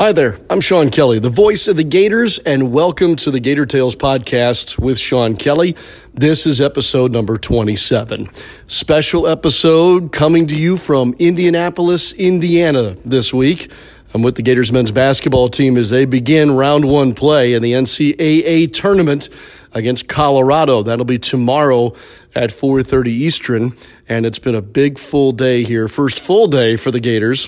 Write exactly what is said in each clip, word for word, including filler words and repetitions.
Hi there, I'm Sean Kelly, the voice of the Gators, and welcome to the Gator Tales podcast with Sean Kelly. This is episode number twenty-seven. Special episode coming to you from Indianapolis, Indiana this week. I'm with the Gators men's basketball team as they begin round one play in the N C double A tournament against Colorado. That'll be tomorrow at four thirty Eastern, and it's been a big full day here. First full day for the Gators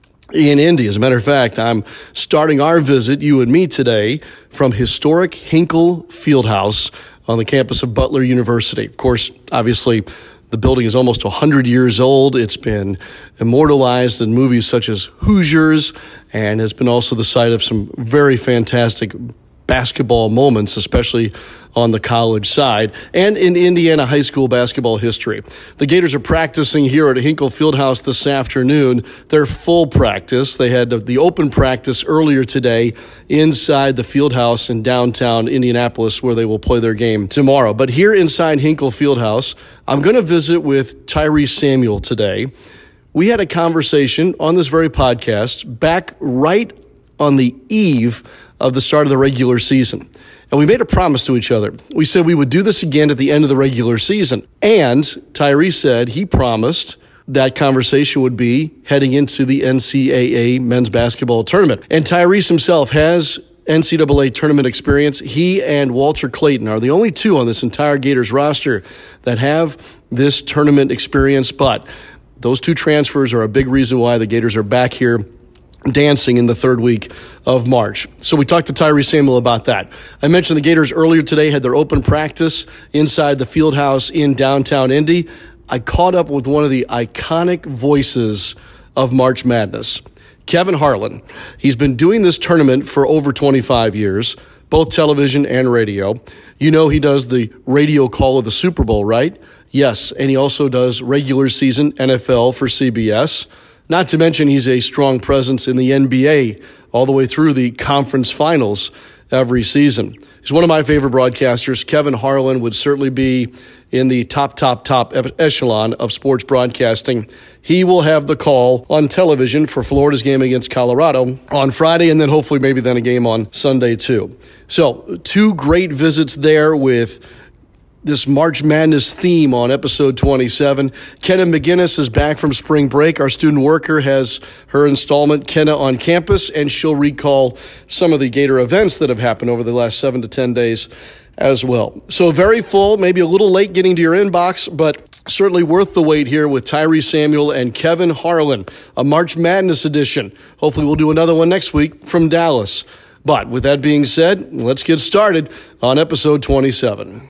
in Indy. As a matter of fact, I'm starting our visit, you and me, today from historic Hinkle Fieldhouse on the campus of Butler University. Of course, obviously, the building is almost one hundred years old. It's been immortalized in movies such as Hoosiers and has been also the site of some very fantastic basketball moments, especially on the college side, and in Indiana high school basketball history. The Gators are practicing here at Hinkle Fieldhouse this afternoon. Their full practice. They had the open practice earlier today inside the Fieldhouse in downtown Indianapolis, where they will play their game tomorrow. But here inside Hinkle Fieldhouse, I'm going to visit with Tyrese Samuel today. We had a conversation on this very podcast back right on the eve of the start of the regular season. And we made a promise to each other. We said we would do this again at the end of the regular season. And Tyrese said he promised that conversation would be heading into the N C double A men's basketball tournament. And Tyrese himself has N C double A tournament experience. He and Walter Clayton are the only two on this entire Gators roster that have this tournament experience. But those two transfers are a big reason why the Gators are back here dancing in the third week of March. So we talked to Tyrese Samuel about that. I mentioned the Gators earlier today had their open practice inside the Fieldhouse in downtown Indy. I caught up with one of the iconic voices of March Madness, Kevin Harlan. He's been doing this tournament for over twenty-five years, both television and radio. You know he does the radio call of the Super Bowl, right? Yes, and he also does regular season N F L for C B S. Not to mention he's a strong presence in the N B A all the way through the conference finals every season. He's one of my favorite broadcasters. Kevin Harlan would certainly be in the top, top, top echelon of sports broadcasting. He will have the call on television for Florida's game against Colorado on Friday, and then hopefully maybe then a game on Sunday too. So two great visits there with this March Madness theme on episode twenty-seven. Kenna McGinnis is back from spring break. Our student worker has her installment, Kenna on Campus, and she'll recall some of the Gator events that have happened over the last seven to ten days as well. So very full, maybe a little late getting to your inbox, but certainly worth the wait here with Tyrese Samuel and Kevin Harlan, a March Madness edition. Hopefully we'll do another one next week from Dallas. But with that being said, let's get started on episode twenty-seven.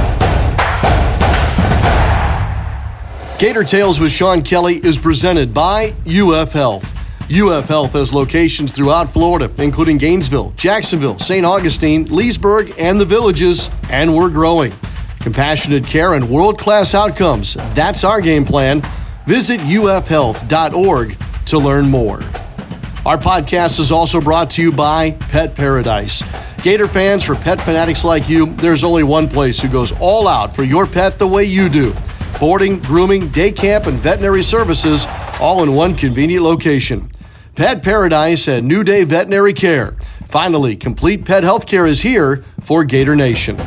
Gator Tales with Sean Kelly is presented by U F Health. U F Health has locations throughout Florida, including Gainesville, Jacksonville, Saint Augustine, Leesburg, and the Villages, and we're growing. Compassionate care and world-class outcomes, that's our game plan. Visit U F health dot org to learn more. Our podcast is also brought to you by Pet Paradise. Gator fans, for pet fanatics like you, there's only one place who goes all out for your pet the way you do. Boarding, grooming, day camp, and veterinary services, all in one convenient location. Pet Paradise at New Day Veterinary Care. Finally, complete pet health care is here for Gator Nation.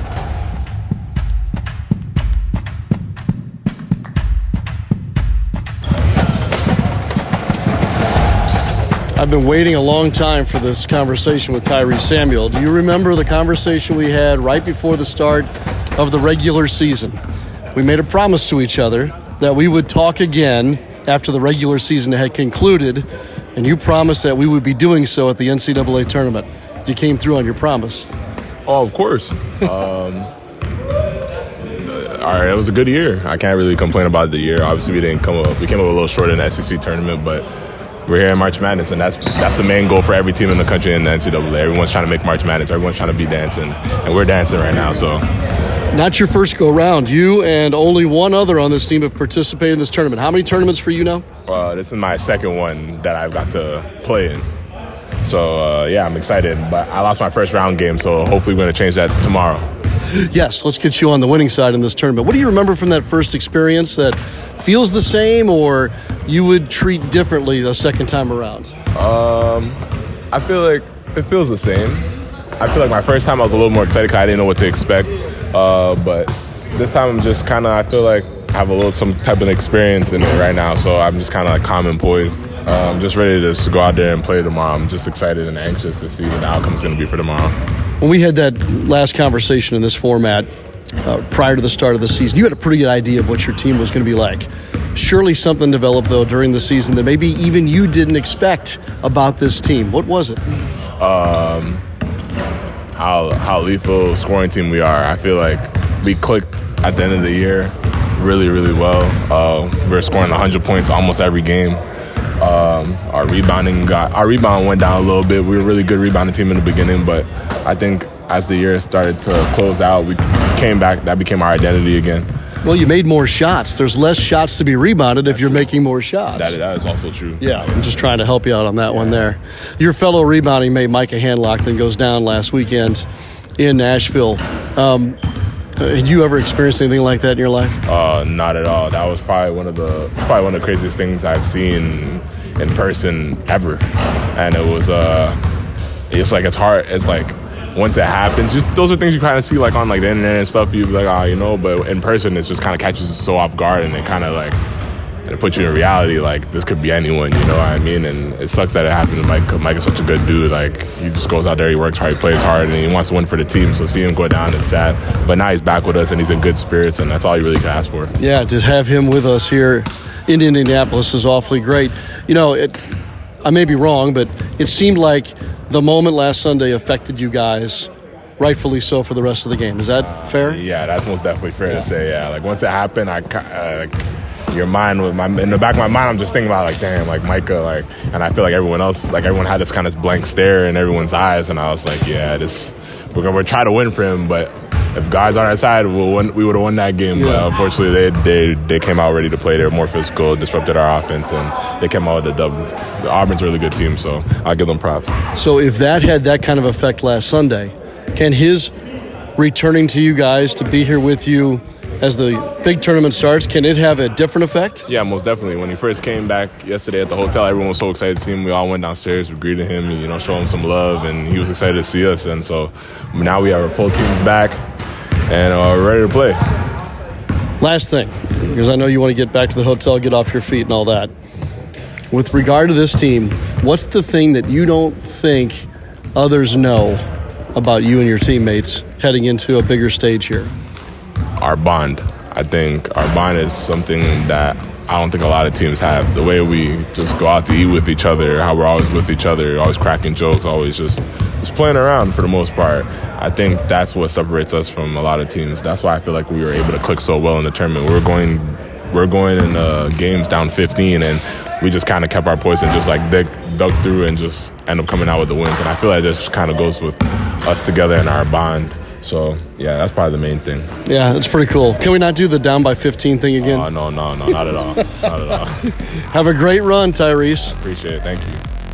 I've been waiting a long time for this conversation with Tyrese Samuel. Do you remember the conversation we had right before the start of the regular season? We made a promise to each other that we would talk again after the regular season had concluded, and you promised that we would be doing so at the N C double A tournament. You came through on your promise. Oh, of course. um, all right, it was a good year. I can't really complain about the year. Obviously, we didn't come up, we came up a little short in the S E C tournament, but we're here in March Madness, and that's that's the main goal for every team in the country in the N C double A. Everyone's trying to make March Madness. Everyone's trying to be dancing, and we're dancing right now, so. Not your first go-round. You and only one other on this team have participated in this tournament. How many tournaments for you now? Uh, this is my second one that I've got to play in. So, uh, yeah, I'm excited. But I lost my first round game, so hopefully we're going to change that tomorrow. Yes, let's get you on the winning side in this tournament. What do you remember from that first experience that feels the same or you would treat differently the second time around? Um, I feel like it feels the same. I feel like my first time I was a little more excited because I didn't know what to expect. Uh, but this time I'm just kind of, I feel like I have a little some type of experience in it right now. So I'm just kind of like calm and poised. Uh, I'm just ready to just go out there and play tomorrow. I'm just excited and anxious to see what the outcome's going to be for tomorrow. When we had that last conversation in this format uh, prior to the start of the season, you had a pretty good idea of what your team was going to be like. Surely something developed, though, during the season that maybe even you didn't expect about this team. What was it? Um, how how lethal scoring team we are. I feel like we clicked at the end of the year really, really well. Uh, we were scoring one hundred points almost every game. Um, our rebounding got our rebound went down a little bit. We were a really good rebounding team in the beginning, but I think as the year started to close out, we came back. That became our identity again. Well, you made more shots. There's less shots to be rebounded if you're making more shots. That, that is also true. Yeah, I'm just trying to help you out on that yeah. one there. Your fellow rebounding mate, Micah Handlock, then goes down last weekend in Nashville. Um, had you ever experienced anything like that in your life? Uh, not at all. That was probably one of the probably one of the craziest things I've seen in person ever. And it was uh, it's like it's hard. It's like. Once it happens, just those are things you kind of see like on like the internet and stuff. You be like, ah, oh, you know, but in person, it just kind of catches you so off guard, and it kind of like and it puts you in reality. Like this could be anyone, you know what I mean? And it sucks that it happened to Mike. Mike is such a good dude. Like he just goes out there, he works hard, he plays hard, and he wants to win for the team. So seeing him go down is sad. But now he's back with us, and he's in good spirits, and that's all you really can ask for. Yeah, to have him with us here in Indianapolis is awfully great. You know, it. I may be wrong, but it seemed like the moment last Sunday affected you guys, rightfully so, for the rest of the game. Is that fair? Uh, yeah, that's most definitely fair yeah. to say, yeah. Like, once it happened, I, uh, like, your mind, was my, in the back of my mind, I'm just thinking about, like, damn, like, Micah, like, and I feel like everyone else, like, everyone had this kind of blank stare in everyone's eyes, and I was like, yeah, this, we're going to try to win for him, but if God's on our side, we'll win, we would have won that game. Yeah. But unfortunately, they, they they came out ready to play. They were more physical, disrupted our offense, and they came out with a dub. The Auburn's a really good team, so I'll give them props. So if that had that kind of effect last Sunday, can his returning to you guys to be here with you as the big tournament starts, can it have a different effect? Yeah, most definitely. When he first came back yesterday at the hotel, everyone was so excited to see him. We all went downstairs, we greeted him, you know, show him some love, and he was excited to see us. And so now we have our full teams back, and uh, we're ready to play. Last thing, because I know you want to get back to the hotel, get off your feet and all that. With regard to this team, what's the thing that you don't think others know about you and your teammates heading into a bigger stage here? Our bond. I think our bond is something that I don't think a lot of teams have. The way we just go out to eat with each other, how we're always with each other, always cracking jokes, always just, just playing around for the most part. I think that's what separates us from a lot of teams. That's why I feel like we were able to click so well in the tournament. We're going we're going in uh, games down fifteen, and we just kind of kept our poise and just like dug, dug through and just end up coming out with the wins. And I feel like this just kind of goes with us together and our bond. So, yeah, that's probably the main thing. Yeah, that's pretty cool. Can we not do the down by fifteen thing again? Oh, no, no, no, not at all. Not at all. Have a great run, Tyrese. Appreciate it. Thank you.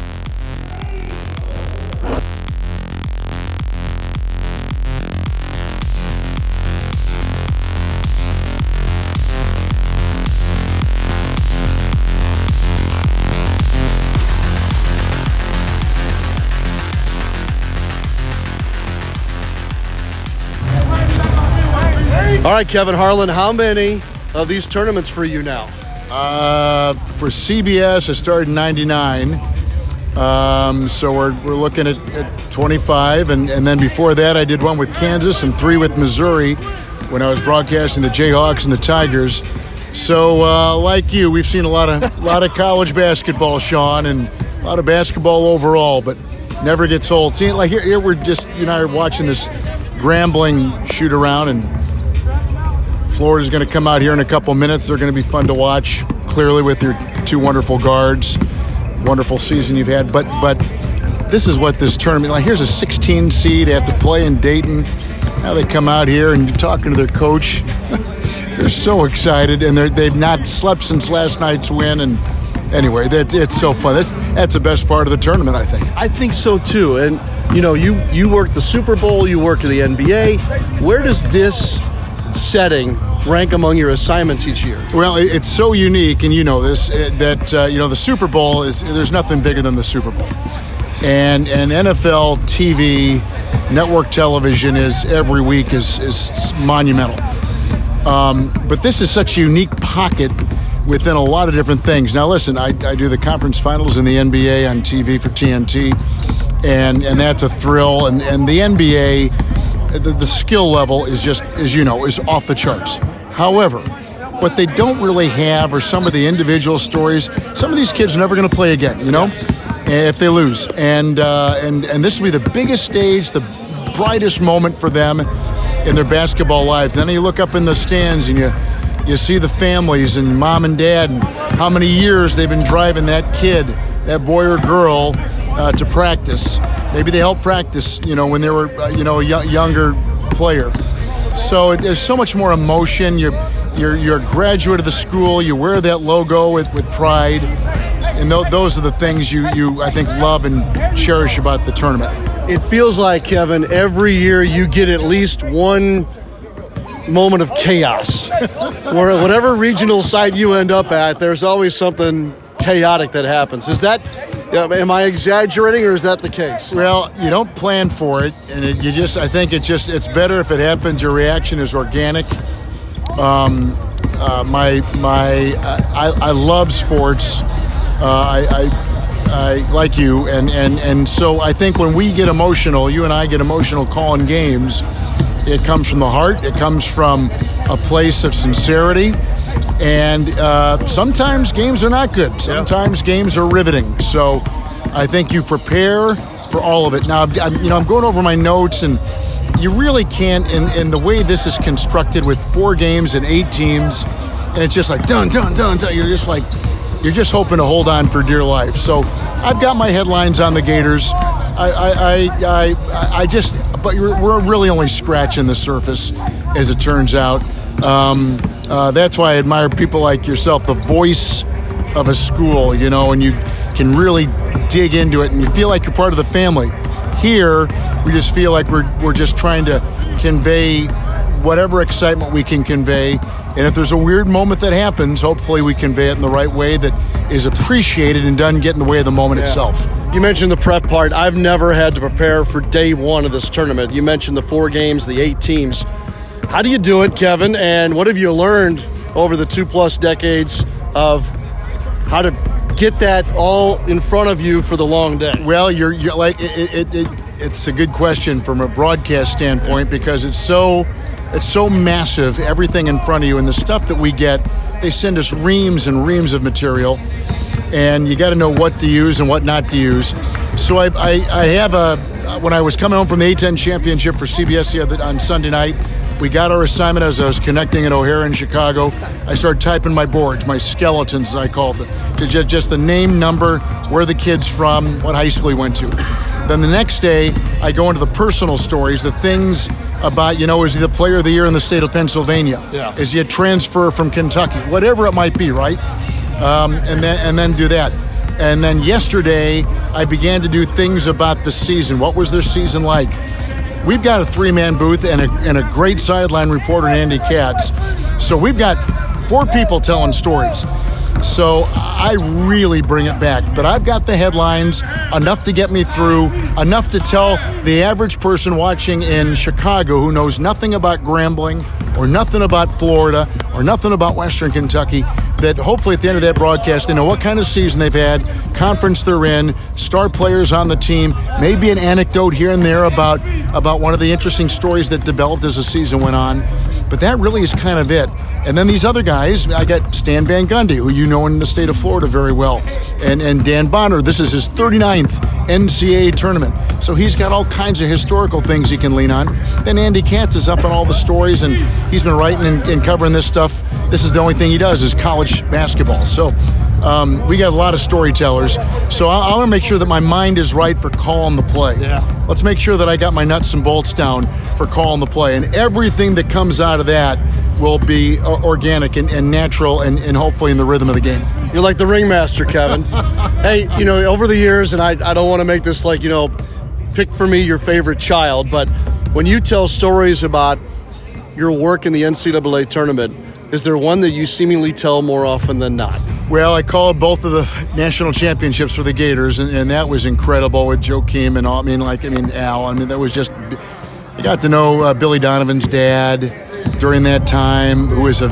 All right, Kevin Harlan, how many of these tournaments for you now? Uh, for C B S, I started in ninety-nine. Um, so we're we're looking at, at twenty-five. And, and then before that, I did one with Kansas and three with Missouri when I was broadcasting the Jayhawks and the Tigers. So uh, like you, we've seen a lot of a lot of college basketball, Sean, and a lot of basketball overall, but never gets old. See, like here, here we're just, you and I are watching this Grambling shoot around, and Florida's going to come out here in a couple minutes. They're going to be fun to watch, clearly, with your two wonderful guards. Wonderful season you've had. But but this is what this tournament, like here's a sixteen seed, they have to play in Dayton. Now they come out here and you're talking to their coach. They're so excited, and they're, they've not slept since last night's win. And anyway, that, it's so fun. That's, that's the best part of the tournament, I think. I think so, too. And, you know, you, you work the Super Bowl, you work in the N B A. Where does this setting rank among your assignments each year? Well, it's so unique, and you know this, that uh, you know the Super Bowl is, there's nothing bigger than the Super Bowl. And and N F L T V, network television is every week is, is monumental. Um, but this is such a unique pocket within a lot of different things. Now, listen, I, I do the conference finals in the N B A on T V for T N T, and, and that's a thrill. And, and the N B A, the, the skill level is just, as you know, is off the charts. However, what they don't really have are some of the individual stories. Some of these kids are never going to play again, you know, if they lose. And, uh, and, and this will be the biggest stage, the brightest moment for them in their basketball lives. Then you look up in the stands and you you see the families and mom and dad and how many years they've been driving that kid, that boy or girl, uh, to practice. Maybe they helped practice, you know, when they were, uh, you know, a y- younger player. So it, there's so much more emotion. You're you're you're a graduate of the school. You wear that logo with, with pride, and th- those are the things you you I think love and cherish about the tournament. It feels like, Kevin, every year you get at least one moment of chaos. Where whatever regional site you end up at, there's always something chaotic that happens. Is that, am I exaggerating, or is that the case? Well, you don't plan for it, and it, you just, I think it just, it's better if it happens. Your reaction is organic. Um, uh, my, my, I, I love sports. Uh, I, I I like you, and, and, and so I think when we get emotional, you and I get emotional calling games, it comes from the heart, it comes from a place of sincerity, and uh, sometimes games are not good. Sometimes yeah. games are riveting. So I think you prepare for all of it. Now, I'm, you know, I'm going over my notes, and you really can't, in, in the way this is constructed with four games and eight teams, and it's just like dun, dun, dun, dun, you're just like, You're just hoping to hold on for dear life. So I've got my headlines on the Gators. I, I, I, I, I just, but we're really only scratching the surface, as it turns out. Um, uh, that's why I admire people like yourself, the voice of a school, you know, and you can really dig into it, and you feel like you're part of the family. Here, we just feel like we're we're just trying to convey whatever excitement we can convey. And if there's a weird moment that happens, hopefully we convey it in the right way that is appreciated and doesn't get in the way of the moment yeah. itself. You mentioned the prep part. I've never had to prepare for day one of this tournament. You mentioned the four games, the eight teams. How do you do it, Kevin? And what have you learned over the two-plus decades of how to get that all in front of you for the long day? Well, you're, you're like it, it, it, it's a good question from a broadcast standpoint, because it's so it's so massive, everything in front of you, and the stuff that we get, they send us reams and reams of material, and you got to know what to use and what not to use. So I, I, I have a when I was coming home from the A ten championship for C B S the other, on Sunday night, we got our assignment as I was connecting at O'Hare in Chicago. I started typing my boards, my skeletons, I called them, just, just the name, number, where the kid's from, what high school he went to. Then the next day, I go into the personal stories, the things about, you know, is he the player of the year in the state of Pennsylvania? Yeah. Is he a transfer from Kentucky? Whatever it might be, right? Um, and then and then do that. And then yesterday, I began to do things about the season. What was their season like? We've got a three-man booth and a, and a great sideline reporter, Andy Katz. So we've got four people telling stories. So I really bring it back. But I've got the headlines, enough to get me through, enough to tell the average person watching in Chicago who knows nothing about Grambling or nothing about Florida or nothing about Western Kentucky, that hopefully at the end of that broadcast they know what kind of season they've had, conference they're in, star players on the team, maybe an anecdote here and there about, about one of the interesting stories that developed as the season went on. But that really is kind of it. And then these other guys, I got Stan Van Gundy, who you know in the state of Florida very well, and, and Dan Bonner. This is his thirty-ninth N C A A tournament. So he's got all kinds of historical things he can lean on. Then Andy Katz is up on all the stories, and he's been writing and, and covering this stuff. This is the only thing he does is college basketball. So um, we got a lot of storytellers. So I, I want to make sure that my mind is right for calling the play. Yeah. Let's make sure that I got my nuts and bolts down for calling the play. And everything that comes out of that will be organic and, and natural and, and hopefully in the rhythm of the game. You're like the ringmaster, Kevin. Hey, you know, over the years, and I, I don't want to make this like, you know, pick for me your favorite child, but when you tell stories about your work in the N C double A tournament, is there one that you seemingly tell more often than not? Well, I called both of the national championships for the Gators, and, and that was incredible with Joakim and all. I mean, like, I mean, Al. I mean, that was just. I got to know uh, Billy Donovan's dad during that time, who was a,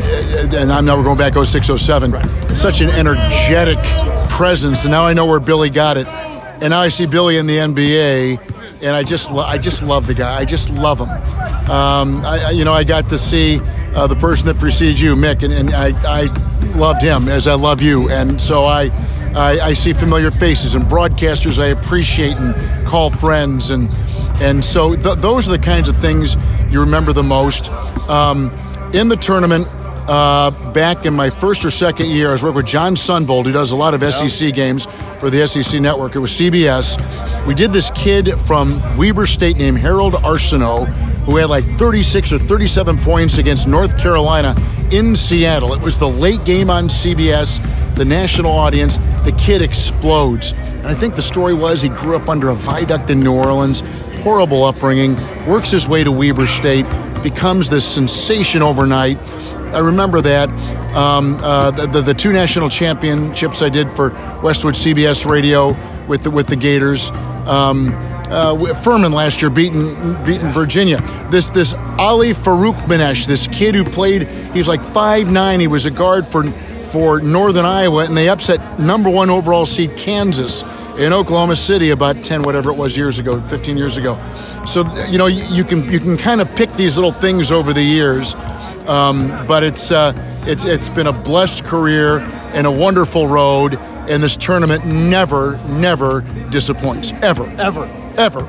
and I'm now we're going back oh six oh seven, such an energetic presence, and now I know where Billy got it, and now I see Billy in the N B A, and I just, I just love the guy. I just love him. Um, I, you know, I got to see uh, the person that precedes you, Mick, and, and I, I loved him as I love you, and so I, I, I see familiar faces and broadcasters I appreciate and call friends, and and so th- those are the kinds of things you remember the most. Um, in the tournament, uh, back in my first or second year, I was working with John Sunvold, who does a lot of yeah. S E C games for the S E C Network. It was C B S. We did this kid from Weber State named Harold Arsenault, who had like thirty-six or thirty-seven points against North Carolina in Seattle. It was the late game on C B S, the national audience. The kid explodes. And I think the story was he grew up under a viaduct in New Orleans, horrible upbringing, works his way to Weber State, becomes this sensation overnight. I remember that. Um, uh, the, the, the two national championships I did for Westwood C B S Radio with the, with the Gators. Um, uh, Furman last year beating beating Virginia. This this Ali Faroukmanesh, this kid who played, he was like five nine. He was a guard for for Northern Iowa, and they upset number one overall seed Kansas in Oklahoma City about ten whatever it was years ago, fifteen years ago. So you know you can you can kind of pick these little things over the years, um, but it's uh, it's it's been a blessed career and a wonderful road. And this tournament never, never disappoints. Ever. Ever. Ever.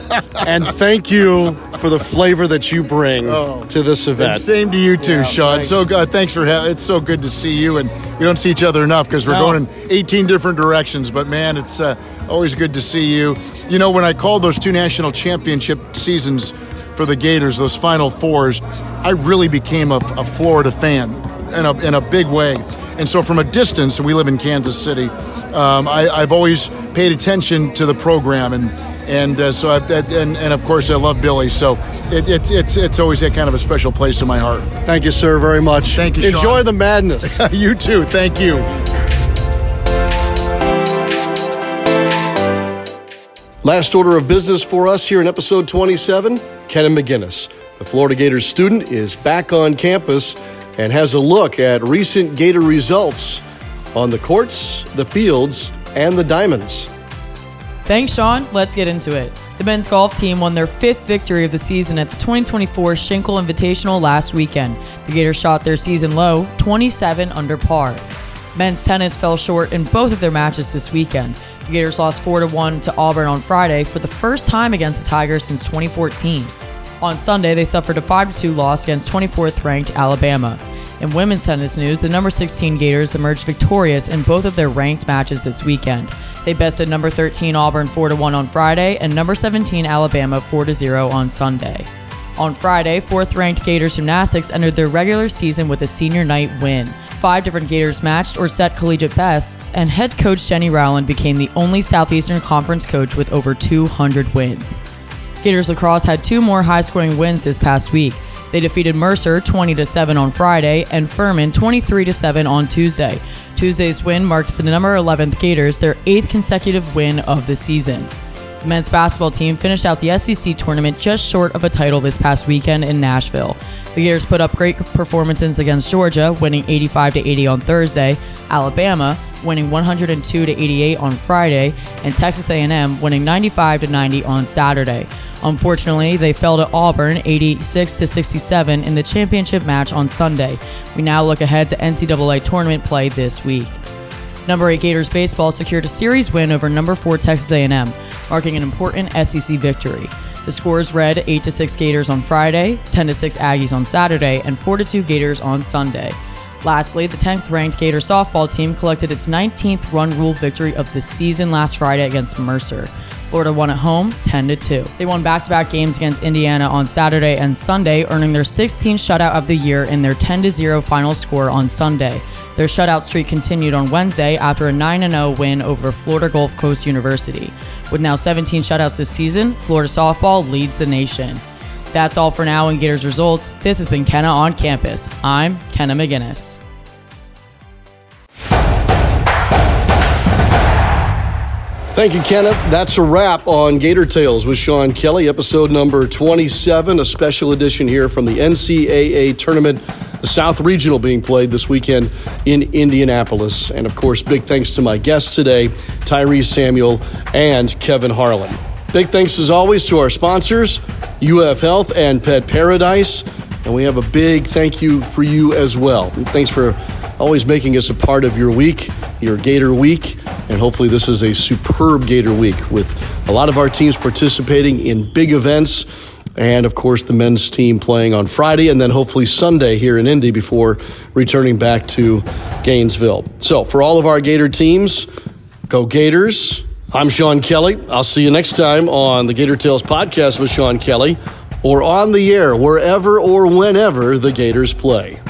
And thank you for the flavor that you bring oh. to this event. And same to you too, yeah, Sean. Thanks. So uh, thanks for having. It's so good to see you, and we don't see each other enough because we're no. going in eighteen different directions. But man, it's uh, always good to see you. You know, when I called those two national championship seasons for the Gators, those Final Fours, I really became a, a Florida fan in a in a big way. And so from a distance, and we live in Kansas City, um, I, I've always paid attention to the program, and and uh, so I've, and and of course I love Billy. So it, it's it's it's always a kind of a special place in my heart. Thank you, sir, very much. Thank you, Sean. Enjoy the madness. You too. Thank you. Last order of business for us here in episode twenty-seven. Kenna McGinnis, the Florida Gators student, is back on campus and has a look at recent Gator results on the courts, the fields, and the diamonds. Thanks, Sean. Let's get into it. The men's golf team won their fifth victory of the season at the twenty twenty-four Schenkel Invitational last weekend. The Gators shot their season low, twenty-seven under par. Men's tennis fell short in both of their matches this weekend. The Gators lost four to one to Auburn on Friday for the first time against the Tigers since twenty fourteen. On Sunday, they suffered a five to two loss against twenty-fourth ranked Alabama. In women's tennis news, the number sixteen Gators emerged victorious in both of their ranked matches this weekend. They bested number thirteen Auburn four to one on Friday and number seventeen Alabama four to zero on Sunday. On Friday, fourth ranked Gators Gymnastics entered their regular season with a senior night win. Five different Gators matched or set collegiate bests, and head coach Jenny Rowland became the only Southeastern Conference coach with over two hundred wins. Gators lacrosse had two more high-scoring wins this past week. They defeated Mercer twenty to seven on Friday and Furman twenty-three to seven on Tuesday. Tuesday's win marked the number eleventh Gators their eighth consecutive win of the season. The men's basketball team finished out the S E C tournament just short of a title this past weekend in Nashville. The Gators put up great performances against Georgia, winning eighty-five to eighty on Thursday, Alabama winning one hundred two to eighty-eight on Friday, and Texas A and M winning ninety-five to ninety on Saturday. Unfortunately, they fell to Auburn eighty-six to sixty-seven in the championship match on Sunday. We now look ahead to N C double A tournament play this week. Number eight Gators baseball secured a series win over number four Texas A and M, marking an important S E C victory. The scores read eight to six Gators on Friday, ten to six Aggies on Saturday, and four to two Gators on Sunday. Lastly, the tenth ranked Gator softball team collected its nineteenth run rule victory of the season last Friday against Mercer. Florida won at home ten to two. They won back-to-back games against Indiana on Saturday and Sunday, earning their sixteenth shutout of the year in their ten to zero final score on Sunday. Their shutout streak continued on Wednesday after a nine to oh win over Florida Gulf Coast University. With now seventeen shutouts this season, Florida softball leads the nation. That's all for now in Gators results. This has been Kenna on Campus. I'm Kenna McGinnis. Thank you, Kenneth. That's a wrap on Gator Tales with Sean Kelly, episode number twenty-seven, a special edition here from the N C double A tournament, the South Regional being played this weekend in Indianapolis. And, of course, big thanks to my guests today, Tyrese Samuel and Kevin Harlan. Big thanks, as always, to our sponsors, U F Health and Pet Paradise. And we have a big thank you for you as well. And thanks for always making us a part of your week, your Gator week. And hopefully this is a superb Gator week with a lot of our teams participating in big events. And, of course, the men's team playing on Friday and then hopefully Sunday here in Indy before returning back to Gainesville. So for all of our Gator teams, go Gators. I'm Sean Kelly. I'll see you next time on the Gator Tales podcast with Sean Kelly or on the air wherever or whenever the Gators play.